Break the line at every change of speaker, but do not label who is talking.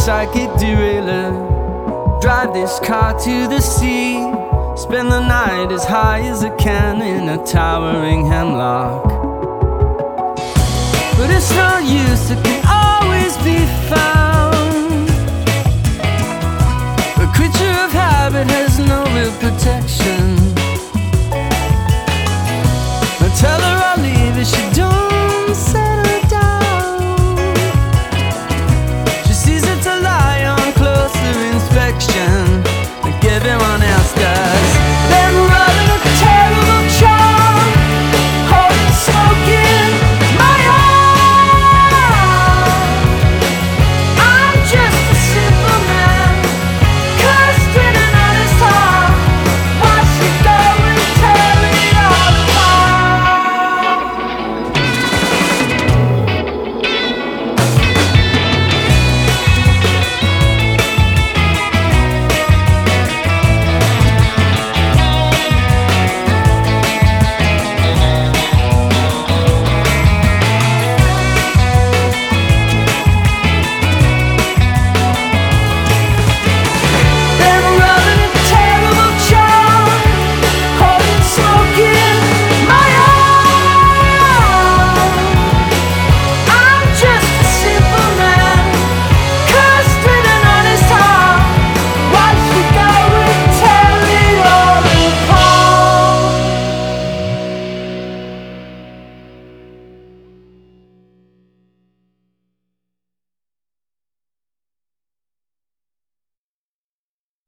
psychic derailer. Drive this car to the sea, spend the night as high as I can in a towering hemlock. But it's no use, it can always be found. A creature of habit has no real protection.